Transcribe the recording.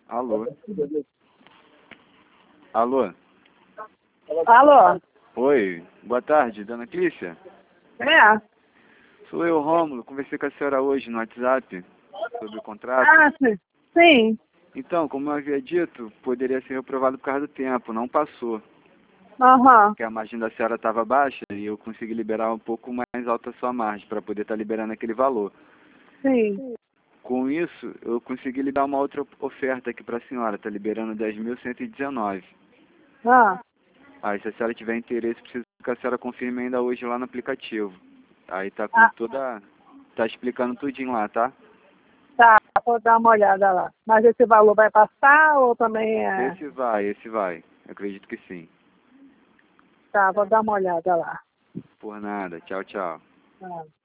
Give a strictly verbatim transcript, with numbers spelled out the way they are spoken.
Alô? Alô? Alô? Oi, boa tarde, dona Clícia? É? Sou eu, Rômulo. Conversei com a senhora hoje no WhatsApp sobre o contrato. Ah, sim. Sim. Então, como eu havia dito, poderia ser reprovado por causa do tempo, não passou. Aham. Porque a margem da senhora estava baixa e eu consegui liberar um pouco mais alta a sua margem para poder estar liberando aquele valor. Sim. Com isso, eu consegui lhe dar uma outra oferta aqui para a senhora, está liberando dez mil cento e dezenove. Ah, Aí, se a senhora tiver interesse, preciso que a senhora confirme ainda hoje lá no aplicativo. Aí tá com ah, toda... tá explicando tudinho lá, tá? tá. Vou dar uma olhada lá. Mas esse valor vai passar ou também é... Esse vai, esse vai. Eu acredito que sim. Tá, vou dar uma olhada lá. Por nada. Tchau, tchau. Ah.